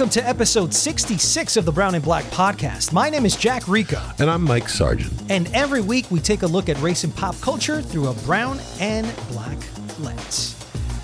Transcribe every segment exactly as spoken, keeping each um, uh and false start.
welcome to episode sixty-six of the Brown and Black podcast. My name is Jack Rico. And I'm Mike Sargent. And every week we take a look at race and pop culture through a brown and black lens.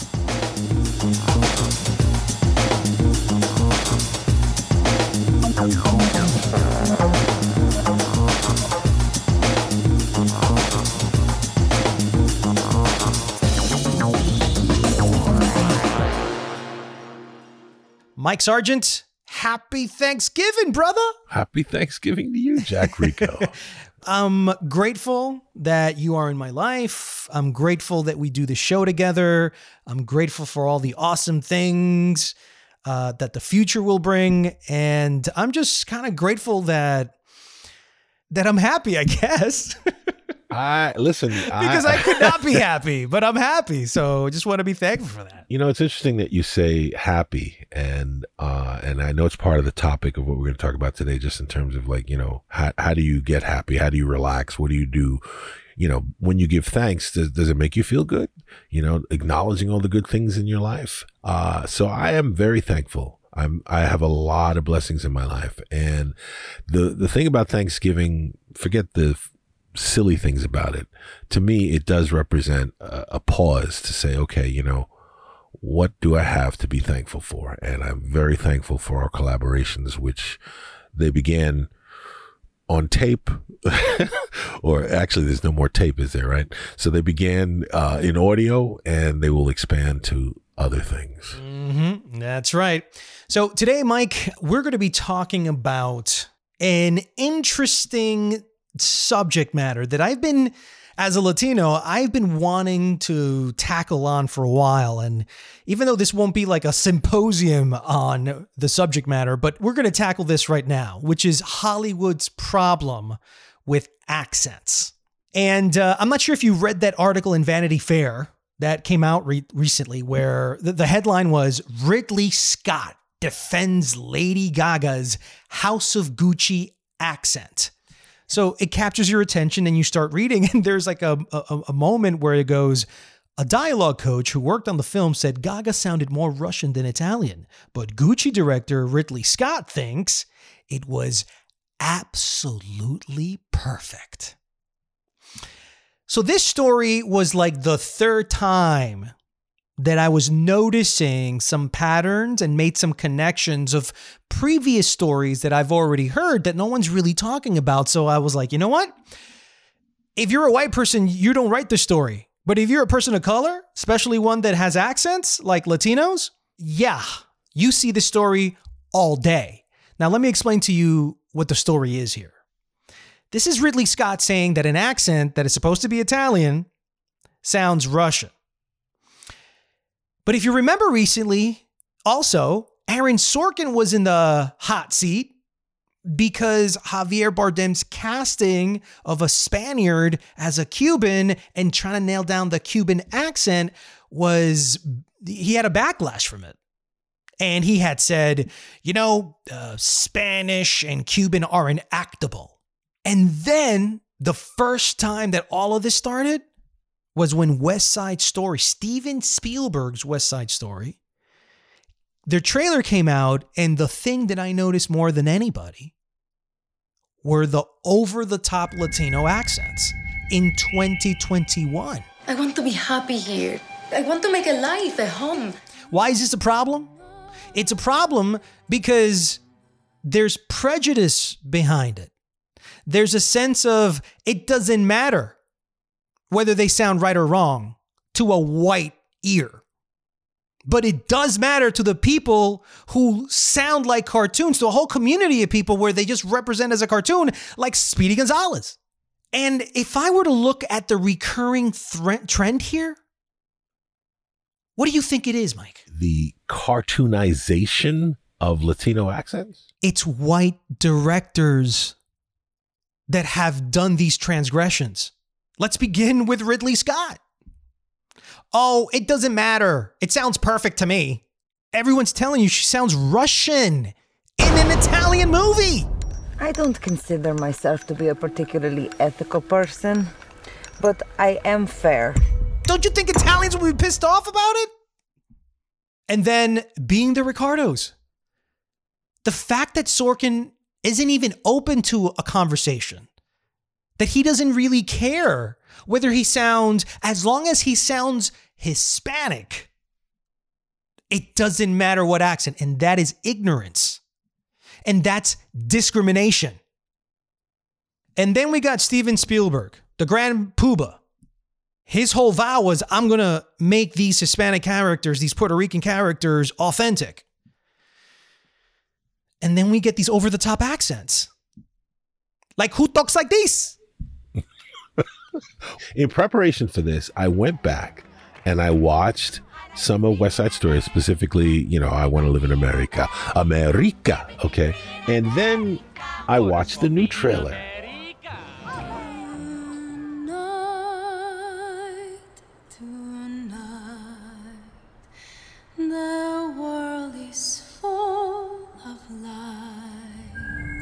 Mike Sargent, happy Thanksgiving, brother. Happy Thanksgiving to you, Jack Rico. I'm grateful that you are in my life. I'm grateful that we do the show together. I'm grateful for all the awesome things uh, that the future will bring. And I'm just kind of grateful that that I'm happy, I guess. I listen because I, I could not be happy, but I'm happy. So I just want to be thankful for that. You know, it's interesting that you say happy, and uh, and I know it's part of the topic of what we're going to talk about today, just in terms of like, you know, how how do you get happy? How do you relax? What do you do? You know, when you give thanks, does, does it make you feel good? You know, acknowledging all the good things in your life. Uh, so I am very thankful. I'm I have a lot of blessings in my life, and the the thing about Thanksgiving, forget the silly things about it. To me, it does represent a, a pause to say, okay, you know, what do I have to be thankful for? And I'm very thankful for our collaborations, which they began on tape, or actually there's no more tape, is there, right? So they began uh, in audio, and they will expand to other things. Mm-hmm. That's right. So today, Mike, we're going to be talking about an interesting subject matter that I've been, as a Latino, I've been wanting to tackle on for a while. And even though this won't be like a symposium on the subject matter, but we're going to tackle this right now, which is Hollywood's problem with accents. And uh, I'm not sure if you read that article in Vanity Fair that came out re- recently, where the, the headline was Ridley Scott defends Lady Gaga's House of Gucci accent. So it captures your attention and you start reading, and there's like a, a, a moment where it goes, a dialogue coach who worked on the film said Gaga sounded more Russian than Italian, but Gucci director Ridley Scott thinks it was absolutely perfect. So this story was like the third time that I was noticing some patterns and made some connections of previous stories that I've already heard that no one's really talking about. So I was like, you know what? If you're a white person, you don't write the story. But if you're a person of color, especially one that has accents like Latinos, yeah, you see the story all day. Now, let me explain to you what the story is here. This is Ridley Scott saying that an accent that is supposed to be Italian sounds Russian. But if you remember recently, also, Aaron Sorkin was in the hot seat because Javier Bardem's casting of a Spaniard as a Cuban and trying to nail down the Cuban accent was, he had a backlash from it. And he had said, you know, uh, Spanish and Cuban are inactable. And then the first time that all of this started was when West Side Story, Steven Spielberg's West Side Story, their trailer came out, and the thing that I noticed more than anybody were the over-the-top Latino accents in twenty twenty-one. I want to be happy here. I want to make a life, a home. Why is this a problem? It's a problem because there's prejudice behind it. There's a sense of it doesn't matter whether they sound right or wrong to a white ear. But it does matter to the people who sound like cartoons, to a whole community of people where they just represent as a cartoon, like Speedy Gonzalez. And if I were to look at the recurring thre- trend here, what do you think it is, Mike? The cartoonization of Latino accents? It's white directors that have done these transgressions. Let's begin with Ridley Scott. Oh, it doesn't matter. It sounds perfect to me. Everyone's telling you she sounds Russian in an Italian movie. I don't consider myself to be a particularly ethical person, but I am fair. Don't you think Italians will be pissed off about it? And then being the Ricardos. The fact that Sorkin isn't even open to a conversation, that he doesn't really care whether he sounds, as long as he sounds Hispanic, it doesn't matter what accent. And that is ignorance. And that's discrimination. And then we got Steven Spielberg, the Grand Poobah. His whole vow was, I'm going to make these Hispanic characters, these Puerto Rican characters, authentic. And then we get these over-the-top accents. Like, who talks like this? In preparation for this, I went back and I watched some of West Side Story, specifically, you know, I Want to Live in America. America, okay? And then I watched the new trailer. The world is full of light.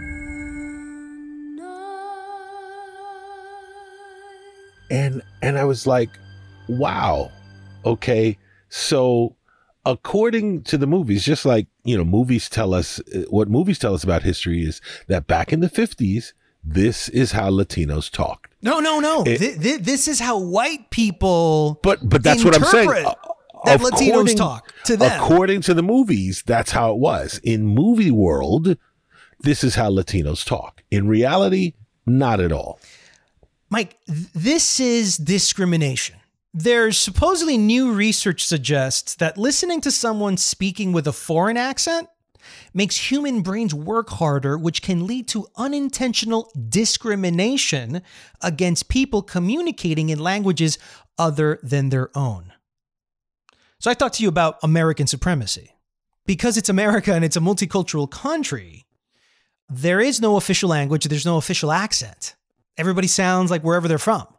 And and I was like, wow, okay. So according to the movies, just like, you know, movies tell us, what movies tell us about history is that back in the fifties, this is how Latinos talked. No, no, no. It, th- th- this is how white people But but that's what I'm saying. That Latinos talk to them. According to the movies, that's how it was. In movie world, this is how Latinos talk. In reality, not at all. Mike, th- this is discrimination. There's supposedly new research suggests that listening to someone speaking with a foreign accent makes human brains work harder, which can lead to unintentional discrimination against people communicating in languages other than their own. So I talked to you about American supremacy. Because it's America and it's a multicultural country, there is no official language, there's no official accent. Everybody sounds like wherever they're from.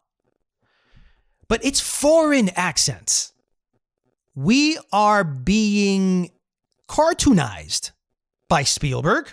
But it's foreign accents. We are being cartoonized by Spielberg.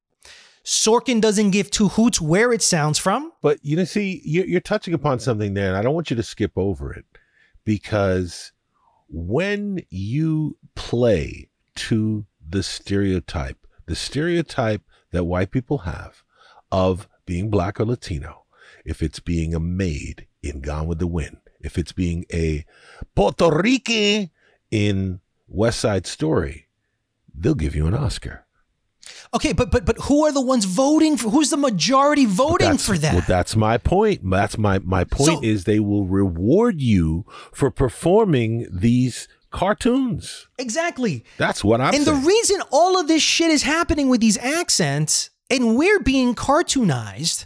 Sorkin doesn't give two hoots where it sounds from. But, you know, see, you're touching upon something there, and I don't want you to skip over it, because when you play to the stereotype, the stereotype that white people have of being black or Latino, if it's being a maid in Gone with the Wind, if it's being a Puerto Rican in West Side Story, they'll give you an Oscar. Okay, but but but who are the ones voting for? Who's the majority voting for that? Well, that's my point. That's my my point so, is they will reward you for performing these cartoons. Exactly. That's what I'm and saying. And the reason all of this shit is happening with these accents and we're being cartoonized,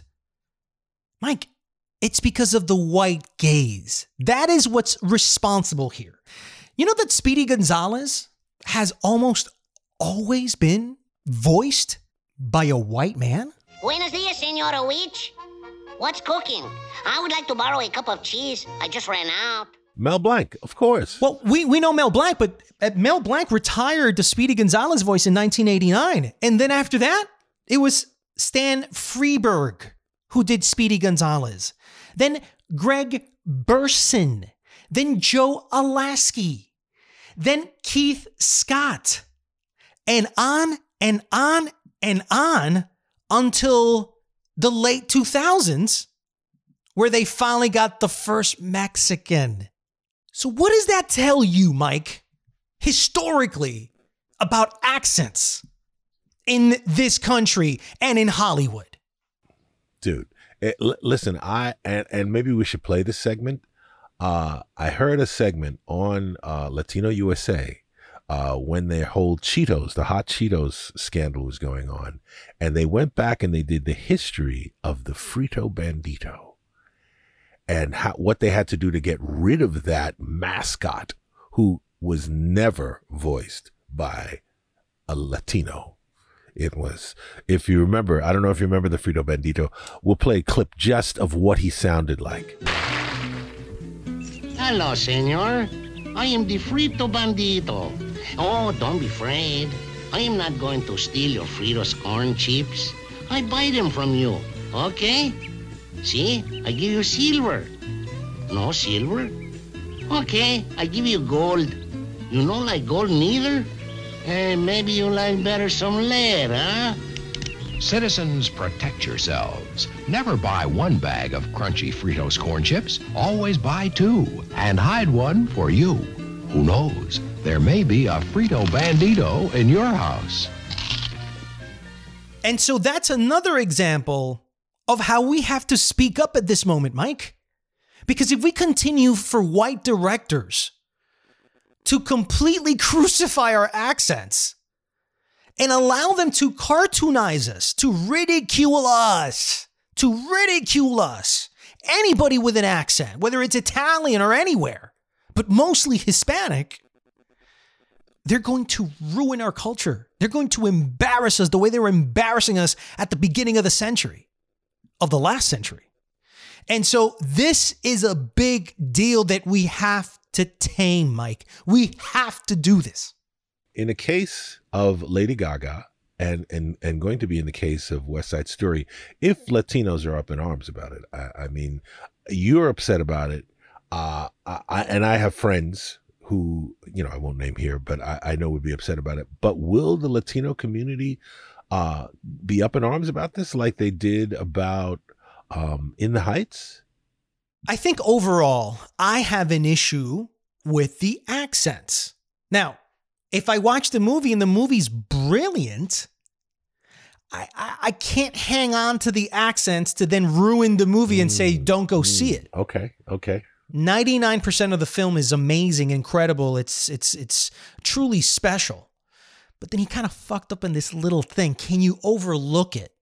Mike, it's because of the white gaze. That is what's responsible here. You know that Speedy Gonzalez has almost always been voiced by a white man? Buenos dias, Senora Witch. What's cooking? I would like to borrow a cup of cheese. I just ran out. Mel Blanc, of course. Well, we, we know Mel Blanc, but Mel Blanc retired the Speedy Gonzalez voice in nineteen eighty-nine. And then after that, it was Stan Freberg who did Speedy Gonzalez. Then Greg Burson. Then Joe Alasky. Then Keith Scott. And on and on and on until the late two thousands, where they finally got the first Mexican. So what does that tell you, Mike, historically, about accents in this country and in Hollywood? Dude, it, l- listen, I and, and maybe we should play this segment. Uh, I heard a segment on uh, Latino U S A uh, when their whole Cheetos, the hot Cheetos scandal was going on. And they went back and they did the history of the Frito Bandito and how, what they had to do to get rid of that mascot who was never voiced by a Latino. It was, if you remember, I don't know if you remember the Frito Bandito, we'll play a clip just of what he sounded like. Hello, senor. I am the Frito Bandito. Oh, don't be afraid. I am not going to steal your Fritos corn chips. I buy them from you, okay? See, I give you silver. No silver? Okay, I give you gold. You know like gold neither? Hey, maybe you like better some lead, huh? Citizens, protect yourselves. Never buy one bag of crunchy Fritos corn chips. Always buy two and hide one for you. Who knows? There may be a Frito Bandito in your house. And so that's another example of how we have to speak up at this moment, Mike. Because if we continue for white directors to completely crucify our accents and allow them to cartoonize us, to ridicule us, to ridicule us, anybody with an accent, whether it's Italian or anywhere, but mostly Hispanic, they're going to ruin our culture. They're going to embarrass us the way they were embarrassing us at the beginning of the century, of the last century. And so this is a big deal that we have to tame, Mike. We have to do this. In the case of Lady Gaga, and and and going to be in the case of West Side Story, if Latinos are up in arms about it, I, I mean, you're upset about it, uh, I, and I have friends who, you know, I won't name here, but I, I know would be upset about it. But will the Latino community uh, be up in arms about this like they did about um, In the Heights? I think overall, I have an issue with the accents. Now, if I watch the movie and the movie's brilliant, I, I, I can't hang on to the accents to then ruin the movie and say, don't go see it. Okay, okay. ninety-nine percent of the film is amazing, incredible. It's it's it's truly special. But then he kind of fucked up in this little thing. Can you overlook it?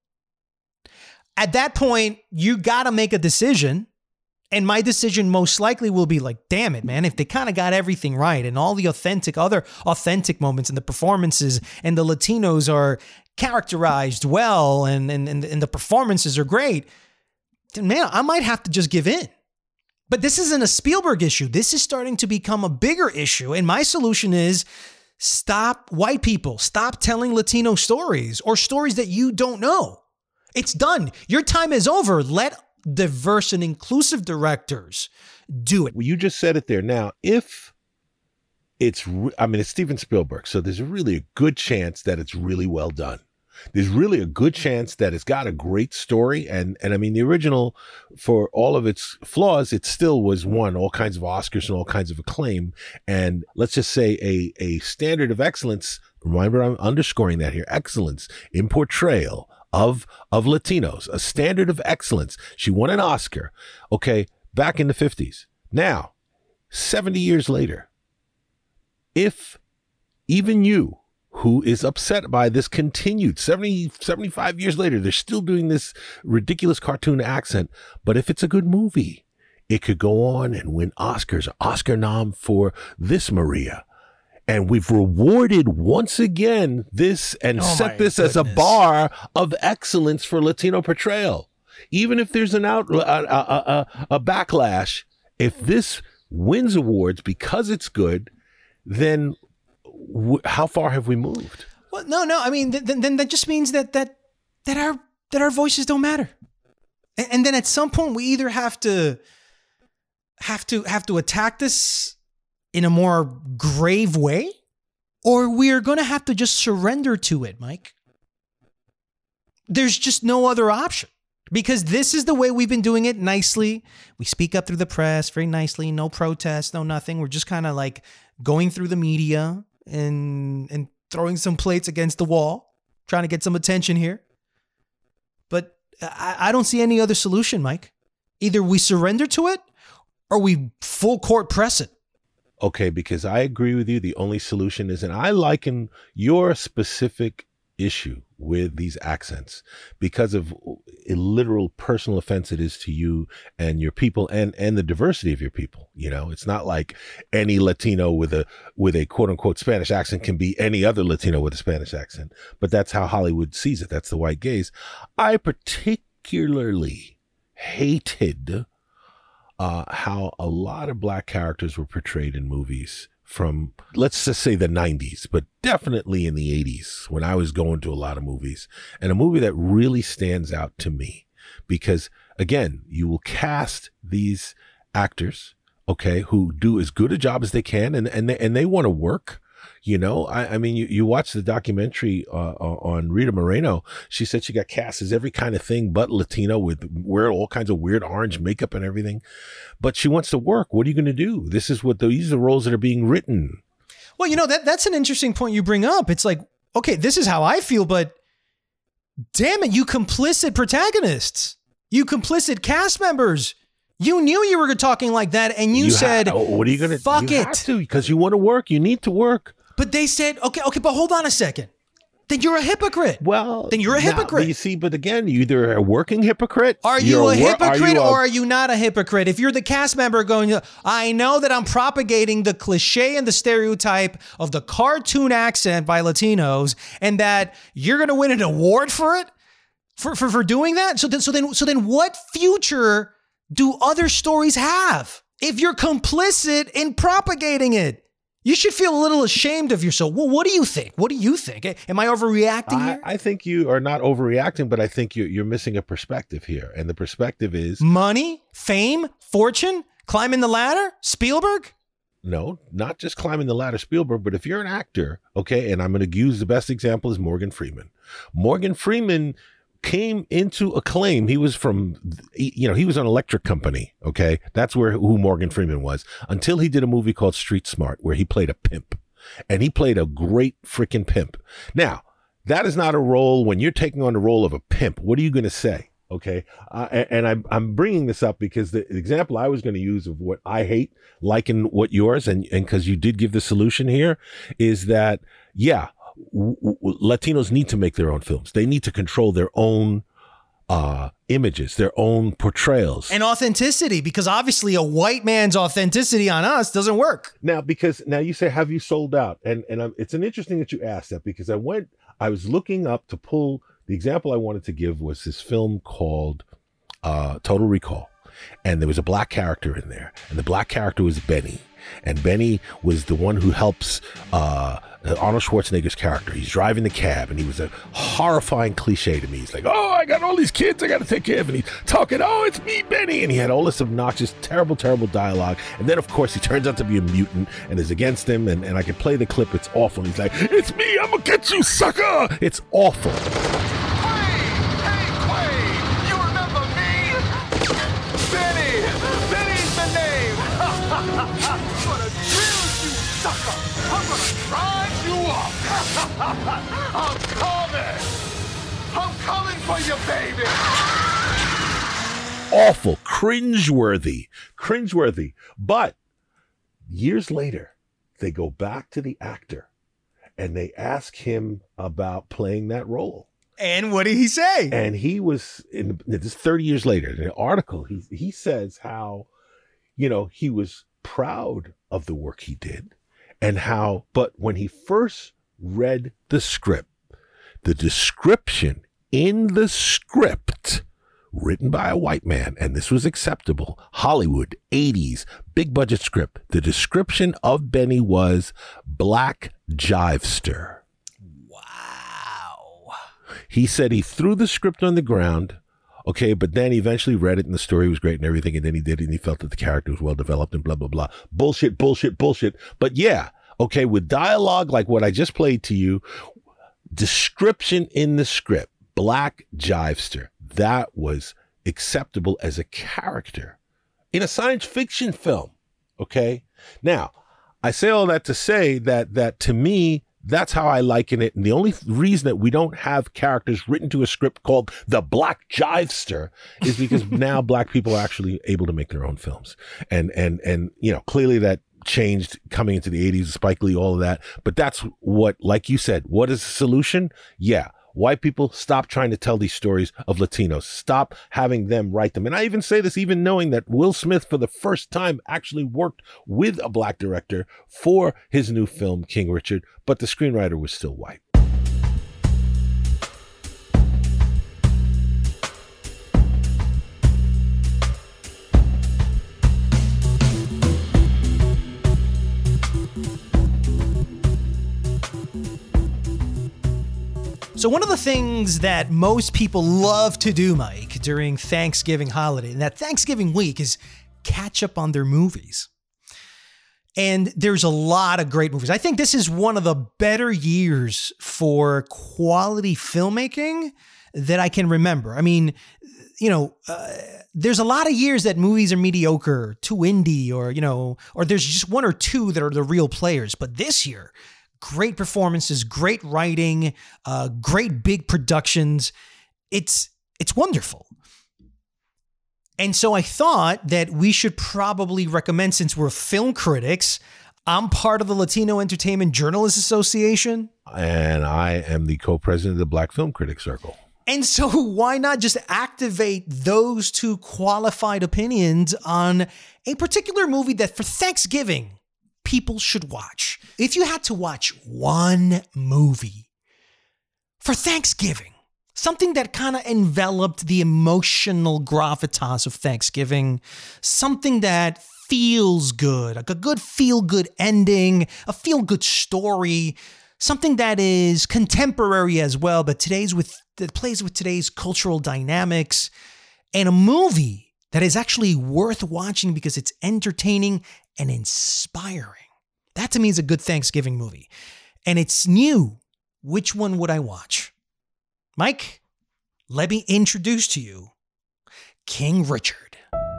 At that point, you got to make a decision. And my decision most likely will be like, damn it, man, if they kind of got everything right and all the authentic, other authentic moments and the performances and the Latinos are characterized well and, and, and, and the performances are great, then man, I might have to just give in. But this isn't a Spielberg issue. This is starting to become a bigger issue. And my solution is stop white people. Stop telling Latino stories or stories that you don't know. It's done. Your time is over. Let diverse and inclusive directors do it. Well, you just said it there. Now, if it's, re- I mean, it's Steven Spielberg, so there's really a good chance that it's really well done. There's really a good chance that it's got a great story. And, and I mean, the original, for all of its flaws, it still was won all kinds of Oscars and all kinds of acclaim. And let's just say a, a standard of excellence. Remember, I'm underscoring that here. Excellence in portrayal of, of Latinos, a standard of excellence. She won an Oscar. Okay. Back in the fifties. Now, seventy years later, if even you, who is upset by this continued seventy, seventy-five years later, they're still doing this ridiculous cartoon accent. But if it's a good movie, it could go on and win Oscars, Oscar nom for This Maria. And we've rewarded once again this and Oh set my this as a goodness. bar of excellence for Latino portrayal. Even if there's an out, a, a, a, a backlash, if this wins awards because it's good, then w- how far have we moved? Well, no, no. I mean, th- th- then that just means that that that our that our voices don't matter. And, and then at some point, we either have to have to have to attack this in a more grave way, or we are going to have to just surrender to it, Mike. There's just no other option. Because this is the way we've been doing it nicely. We speak up through the press very nicely, no protests, no nothing. We're just kind of like going through the media and and throwing some plates against the wall, trying to get some attention here. But I, I don't see any other solution, Mike. Either we surrender to it or we full court press it. Okay, because I agree with you. The only solution is, and I liken your specific issue with these accents because of a literal personal offense it is to you and your people and and the diversity of your people. You know, it's not like any Latino with a with a quote unquote Spanish accent can be any other Latino with a Spanish accent, but that's how Hollywood sees it. That's the white gaze. I particularly hated uh how a lot of black characters were portrayed in movies from, let's just say, the nineties, but definitely in the eighties when I was going to a lot of movies. And a movie that really stands out to me because, again, you will cast these actors, okay, who do as good a job as they can, and and they, and they want to work. You know, I, I mean, you, you watch the documentary uh, on Rita Moreno. She said she got cast as every kind of thing but Latino, with wear all kinds of weird orange makeup and everything. But she wants to work. What are you going to do? This is what the, these are the roles that are being written. Well, you know, that that's an interesting point you bring up. It's like, okay, this is how I feel, but damn it, you complicit protagonists, you complicit cast members. You knew you were talking like that, and you, you said, ha- "What are you going to fuck you it?" Have to, because you want to work. You need to work. But they said, "Okay, okay, but hold on a second. Then you're a hypocrite." Well, then you're a hypocrite. Now, you see, but again, you're either a working hypocrite. Are you a, a hypocrite are you a- or are you not a hypocrite? If you're the cast member going, I know that I'm propagating the cliche and the stereotype of the cartoon accent by Latinos, and that you're going to win an award for it, for for for doing that. So then, so then, so then, what future do other stories have if you're complicit in propagating it? You should feel a little ashamed of yourself. Well, what do you think? What do you think? Am I overreacting I, here? I think you are not overreacting, but I think you're, you're missing a perspective here. And the perspective is... money, fame, fortune, climbing the ladder, Spielberg? No, not just climbing the ladder, Spielberg, but if you're an actor, okay, and I'm going to use the best example is Morgan Freeman. Morgan Freeman came into acclaim. He was from, you know, he was on Electric Company. Okay. That's where, who Morgan Freeman was, until he did a movie called Street Smart, where he played a pimp, and he played a great freaking pimp. Now, that is not a role. When you're taking on the role of a pimp, what are you going to say? Okay. Uh, and and I'm, I'm bringing this up because the example I was going to use of what I hate, liking what yours, and, and cause you did give the solution here, is that, yeah, W- w- Latinos need to make their own films. They need to control their own uh, images, their own portrayals. And authenticity, because obviously a white man's authenticity on us doesn't work. Now, because now you say, have you sold out? And and I'm, it's an interesting that you asked that, because I went, I was looking up to pull, the example I wanted to give was this film called uh, Total Recall. And there was a black character in there. And the black character was Benny. And Benny was the one who helps uh, Arnold Schwarzenegger's character. He's driving the cab, and he was a horrifying cliche to me. He's like, oh, I got all these kids I got to take care of. And he's talking, oh, it's me, Benny. And he had all this obnoxious, terrible, terrible dialogue. And then, of course, he turns out to be a mutant and is against him. And, and I can play the clip. It's awful. And he's like, it's me. I'm going to get you, sucker. It's awful. I'm coming! I'm coming for you, baby! Awful, cringeworthy, cringeworthy. But years later, they go back to the actor and they ask him about playing that role. And what did he say? And he was, in this thirty years later, in an article, he, he says how, you know, he was proud of the work he did, and how, but when he first read the script, the description in the script written by a white man, and this was acceptable, Hollywood, eighties, big budget script, the description of Benny was black jivester. Wow. He said he threw the script on the ground, okay, but then he eventually read it and the story was great and everything, and then he did it and he felt that the character was well developed and blah, blah, blah. Bullshit, bullshit, bullshit. But yeah, okay, with dialogue like what I just played to you, description in the script, black jivester, that was acceptable as a character in a science fiction film, okay? Now, I say all that to say that that to me, that's how I liken it. And the only reason that we don't have characters written to a script called the Black Jivester is because now black people are actually able to make their own films. And, and, and, you know, clearly that changed coming into the eighties, Spike Lee, all of that. But that's what, like you said, what is the solution? Yeah. White people, stop trying to tell these stories of Latinos. Stop having them write them. And I even say this, even knowing that Will Smith, for the first time, actually worked with a black director for his new film, King Richard, but the screenwriter was still white. So one of the things that most people love to do, Mike, during Thanksgiving holiday, and that Thanksgiving week, is catch up on their movies. And there's a lot of great movies. I think this is one of the better years for quality filmmaking that I can remember. I mean, you know, uh, there's a lot of years that movies are mediocre, too indie, or, you know, or there's just one or two that are the real players. But this year, great performances, great writing, uh, great big productions. It's it's wonderful. And so I thought that we should probably recommend, since we're film critics, I'm part of the Latino Entertainment Journalists Association. And I am the co-president of the Black Film Critics Circle. And so why not just activate those two qualified opinions on a particular movie that for Thanksgiving, people should watch? If you had to watch one movie for Thanksgiving, something that kind of enveloped the emotional gravitas of Thanksgiving, something that feels good, like a good feel-good ending, a feel-good story, something that is contemporary as well, but today's with that plays with today's cultural dynamics, and a movie that is actually worth watching because it's entertaining and inspiring. That to me is a good Thanksgiving movie. And it's new. Which one would I watch? Mike, let me introduce to you King Richard.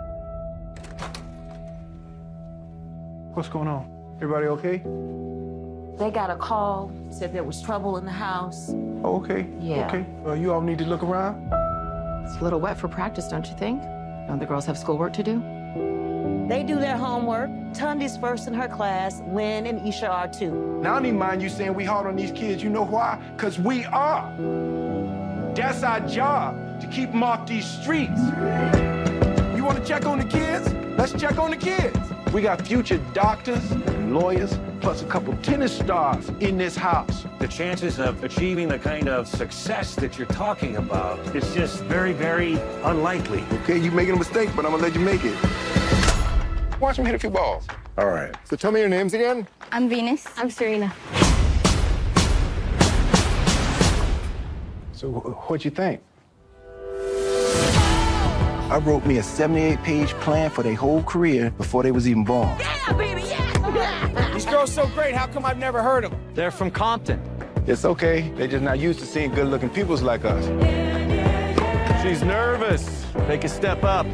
What's going on? Everybody okay? They got a call, said there was trouble in the house. Oh, okay. Yeah. Okay. Uh, you all need to look around? It's a little wet for practice, don't you think? Don't the girls have schoolwork to do? They do their homework. Tundi's first in her class. Lynn and Isha are too. Now, I don't even mind you saying we hard on these kids. You know why? Because we are. That's our job, to keep them off these streets. You want to check on the kids? Let's check on the kids. We got future doctors and lawyers, plus a couple tennis stars in this house. The chances of achieving the kind of success that you're talking about is just very, very unlikely. Okay, you're making a mistake, but I'm gonna let you make it. Watch them hit a few balls. All right, so tell me your names again. I'm Venus. I'm Serena. So what'd you think? I wrote me a seventy-eight page plan for their whole career before they was even born. Yeah, baby, yeah! These girls so great, how come I've never heard of them? They're from Compton. It's okay. They're just not used to seeing good-looking peoples like us. She's nervous. Take a step up.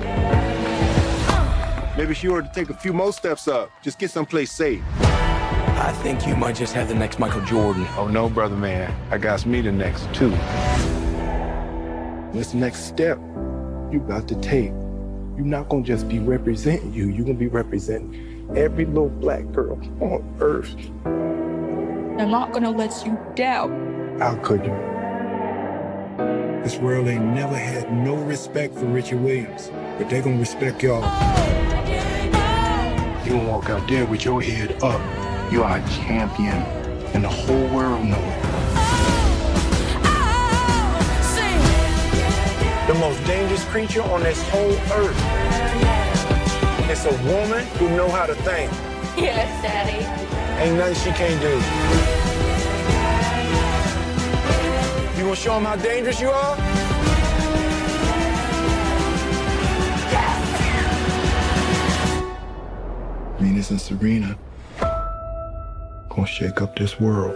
Maybe she ought to take a few more steps up. Just get someplace safe. I think you might just have the next Michael Jordan. Oh, no, brother man. I got me the next, too. What's the next step you got to take? You're not going to just be representing you. You're going to be representing every little black girl on earth. I'm not going to let you down. How could you? This world ain't never had no respect for Richard Williams, but they going to respect y'all. You going to walk out there with your head up. You are a champion, and the whole world knows it. The most dangerous creature on this whole earth. It's a woman who know how to think. Yes, Daddy. Ain't nothing she can't do. You gonna show them how dangerous you are? Yes. Venus and Serena gonna shake up this world.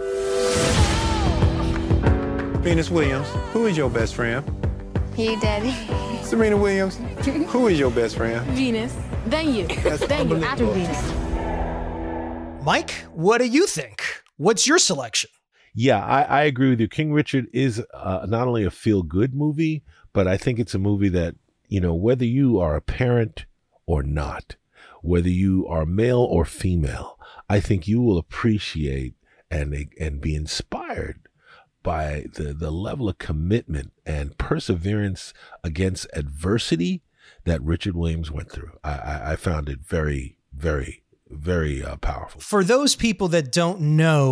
Venus Williams, who is your best friend? You, Daddy. Serena Williams, who is your best friend? Venus. Then you. That's then you. After Venus. Mike, what do you think? What's your selection? Yeah, I, I agree with you. King Richard is uh, not only a feel-good movie, but I think it's a movie that, you know, whether you are a parent or not, whether you are male or female, I think you will appreciate and and be inspired by the, the level of commitment and perseverance against adversity that Richard Williams went through. I, I, I found it very, very, very uh, powerful. For those people that don't know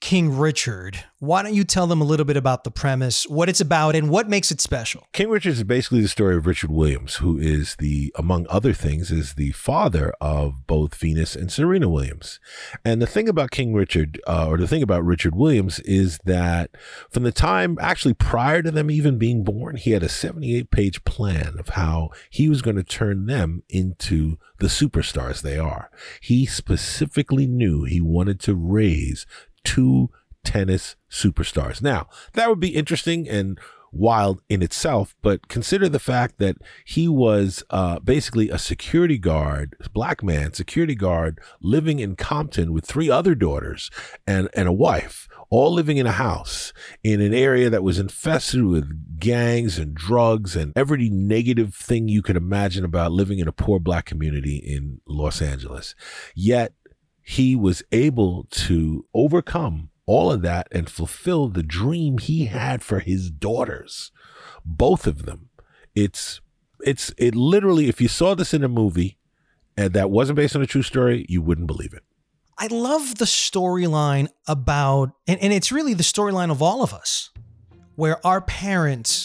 King Richard. Why don't you tell them a little bit about the premise, what it's about, and what makes it special? King Richard is basically the story of Richard Williams, who is the, among other things, is the father of both Venus and Serena Williams. And the thing about King Richard, uh, or the thing about Richard Williams, is that from the time, actually prior to them even being born, he had a seventy-eight page plan of how he was going to turn them into the superstars they are. He specifically knew he wanted to raise two tennis superstars. Now, that would be interesting and wild in itself, but consider the fact that he was uh, basically a security guard, black man, security guard, living in Compton with three other daughters and, and a wife, all living in a house in an area that was infested with gangs and drugs and every negative thing you could imagine about living in a poor black community in Los Angeles. Yet, he was able to overcome all of that and fulfill the dream he had for his daughters, both of them. It's, it's, it literally, if you saw this in a movie and that wasn't based on a true story, you wouldn't believe it. I love the storyline about, and, and it's really the storyline of all of us, where our parents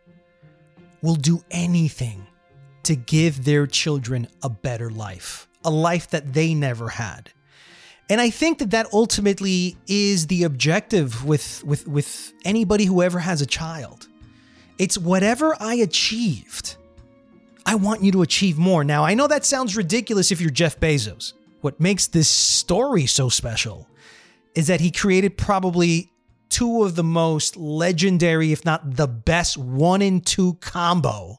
will do anything to give their children a better life, a life that they never had. And I think that that ultimately is the objective with, with, with anybody who ever has a child. It's whatever I achieved, I want you to achieve more. Now, I know that sounds ridiculous if you're Jeff Bezos. What makes this story so special is that he created probably two of the most legendary, if not the best one and two combo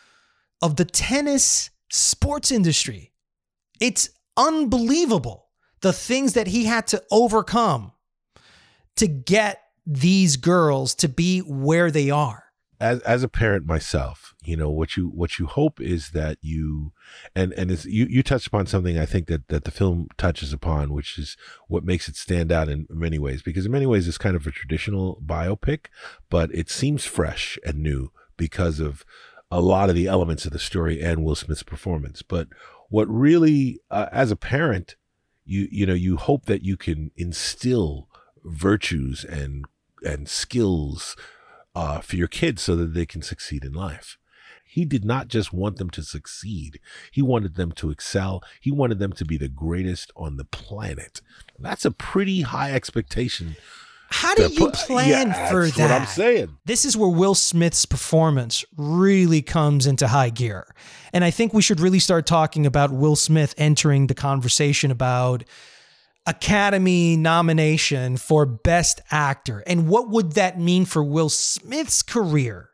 of the tennis sports industry. It's unbelievable. The things that he had to overcome to get these girls to be where they are. As as a parent myself, you know, what you what you hope is that you, and and it's, you you touched upon something I think that that the film touches upon, which is what makes it stand out in many ways. Because in many ways, it's kind of a traditional biopic, but it seems fresh and new because of a lot of the elements of the story and Will Smith's performance. But what really, uh, as a parent, You you know, you hope that you can instill virtues and and skills uh, for your kids so that they can succeed in life. He did not just want them to succeed. He wanted them to excel. He wanted them to be the greatest on the planet. That's a pretty high expectation. How do you plan yeah, for that's that? What I'm saying. This is where Will Smith's performance really comes into high gear. And I think we should really start talking about Will Smith entering the conversation about Academy nomination for Best Actor. And what would that mean for Will Smith's career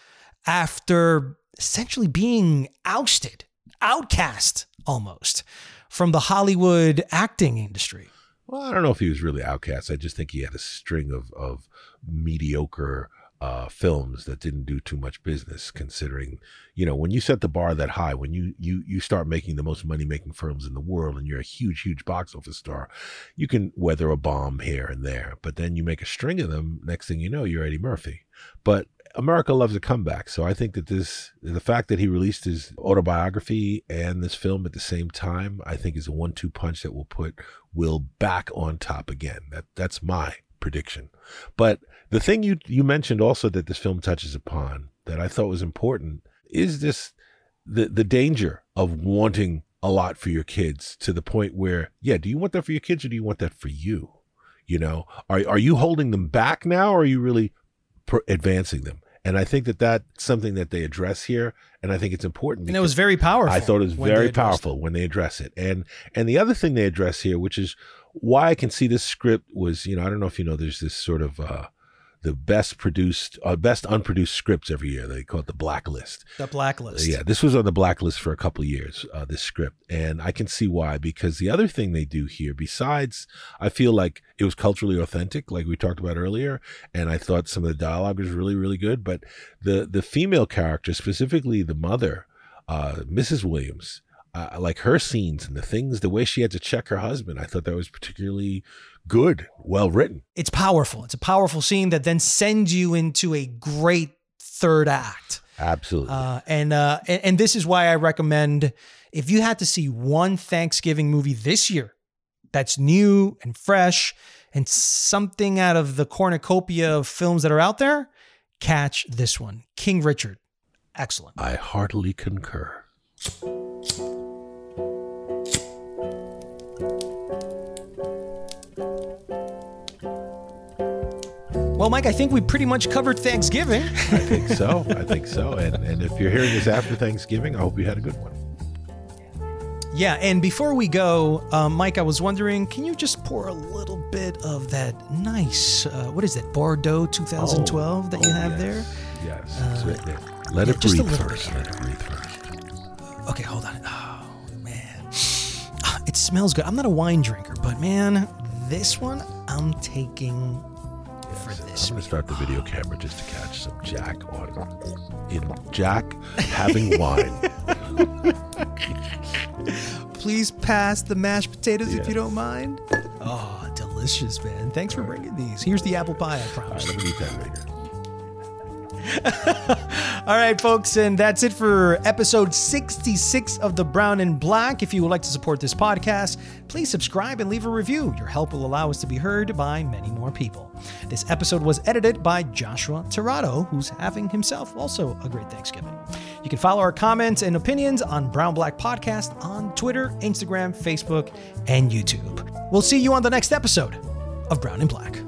after essentially being ousted, outcast almost, from the Hollywood acting industry? Well, I don't know if he was really outcast. I just think he had a string of, of mediocre uh, films that didn't do too much business, considering, you know, when you set the bar that high, when you you you start making the most money-making films in the world and you're a huge, huge box office star, you can weather a bomb here and there. But then you make a string of them, next thing you know, you're Eddie Murphy. But America loves a comeback. So I think that this, the fact that he released his autobiography and this film at the same time, I think is a one two punch that will put Will back on top again. That That's my prediction. But the thing you, you mentioned also that this film touches upon that I thought was important is this, the, the danger of wanting a lot for your kids to the point where, yeah, do you want that for your kids or do you want that for you? You know, are, are you holding them back now or are you really per- advancing them? And I think that that's something that they address here, and I think it's important. And it was very powerful. I thought it was very powerful when they address it. And and the other thing they address here, which is why I can see this script was, you know, I don't know if you know, there's this sort of uh, the best produced, uh, best unproduced scripts every year. They call it the Blacklist. The Blacklist. Yeah, this was on the Blacklist for a couple of years, uh, this script. And I can see why, because the other thing they do here, besides, I feel like it was culturally authentic, like we talked about earlier, and I thought some of the dialogue was really, really good. But the the female character, specifically the mother, uh, Missus Williams, uh, like her scenes and the things, the way she had to check her husband, I thought that was particularly good, well written. It's powerful. It's a powerful scene that then sends you into a great third act. Absolutely. Uh, and, uh, and and this is why I recommend, if you had to see one Thanksgiving movie this year that's new and fresh and something out of the cornucopia of films that are out there, catch this one. King Richard. Excellent. I heartily concur. Well, Mike, I think we pretty much covered Thanksgiving. I think so. I think so. And and if you're hearing this after Thanksgiving, I hope you had a good one. Yeah, and before we go, um, Mike, I was wondering, can you just pour a little bit of that nice, uh, what is it, Bordeaux twenty twelve oh, that you oh, have yes. there? Yes. Uh, so it, let yeah, it just breathe a little first. bit Let it breathe first. Okay, hold on. Oh, man. It smells good. I'm not a wine drinker, but man, this one I'm taking for this. I'm going to start the video camera just to catch some Jack on in Jack having wine. Please pass the mashed potatoes yes. if you don't mind. Oh, delicious, man. Thanks for bringing these. Here's the apple pie, I promise. All right, let me eat that later. All right, folks, and that's it for episode sixty-six of The Brown and Black. If you would like to support this podcast, please subscribe and leave a review. Your help will allow us to be heard by many more people. This episode was edited by Joshua Tirado, who's having himself also a great Thanksgiving. You can follow our comments and opinions on Brown Black Podcast on Twitter, Instagram, Facebook, and YouTube. We'll see you on the next episode of Brown and Black.